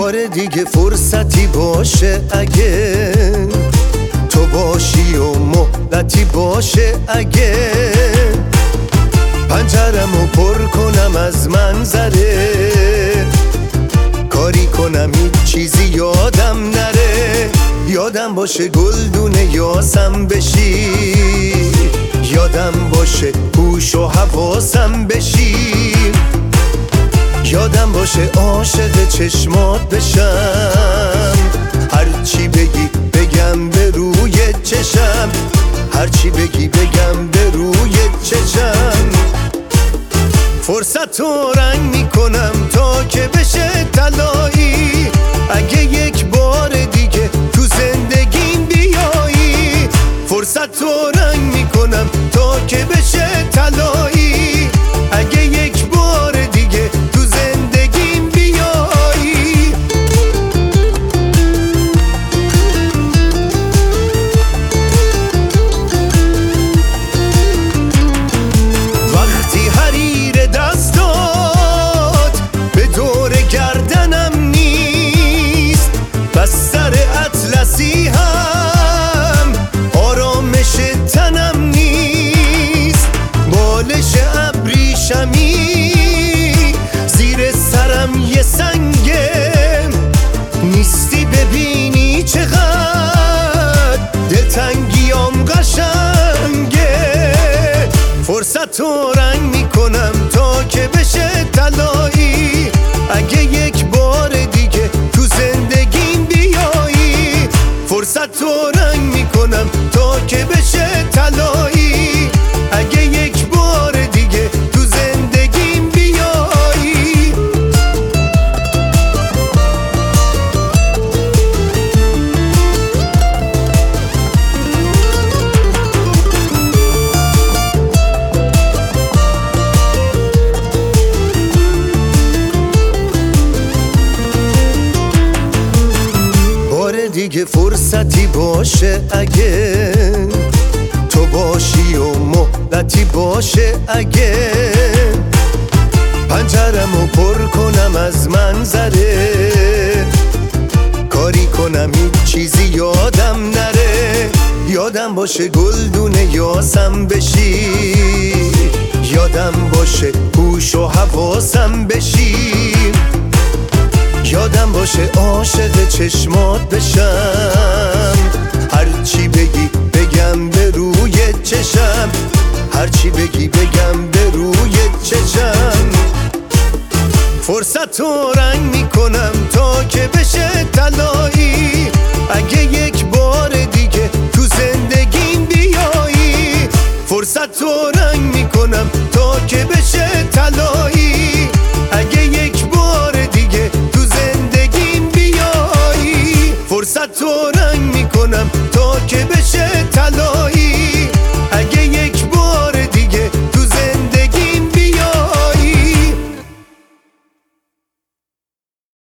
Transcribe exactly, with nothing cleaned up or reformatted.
بار دیگه فرصتی باشه اگه تو باشی و مهلتی باشه اگه پنجرمو پر کنم از منظره کاری کنم هیچ چیزی یادم نره یادم باشه گلدونه یاسم بشی یادم باشه هوش و حواسم بشی یادم باشه عاشق چشمات بشم هرچی بگی بگم به روی چشم هرچی بگی بگم به روی چشم فرصت رو رنگ میکنم تا که بشه طلایی اگه یک بار دیگه تو زندگیم بیایی فرصت رو رنگ میکنم تا که بشه طلایی اگه یک بار دیگه تو زندگیم بیایی وقتی حریر دستات به دور گردنم نیست بستر اطلسی هم آرامش تنم نیست بالش ابریشمی زیر سرم یه سنگه نیستی ببینی چقدر دلتنگیام قشنگه فرصت رو رنگ میکنم تا که بشه طلایی اگه یک بار دیگه تو زندگیم بیایی فرصت رو رنگ میکنم تا که بشه طلایی اگه یک بار دیگه تو زندگیم بیایی بار دیگه فرصتی باشه اگه تو باشی و مهلتی باشه اگه پنجرمو پر کنم از منظره کاری کنم هیچ چیزی یادم نره یادم باشه گلدونه یاسم بشی یادم باشه هوش و حواسم بشی یادم باشه عاشق چشمات بشم هرچی بگی بگم به روی چشم هرچی بگی بگم به روی چشم فرصت رو رنگ میکنم تا که بشه طلایی اگه یک بار دیگه تو زندگیم بیایی فرصت رو رنگ میکنم تا که بشه طلایی اگه یک بار دیگه تو زندگیم بیایی فرصت رو رنگ میکنم تا که بشه طلایی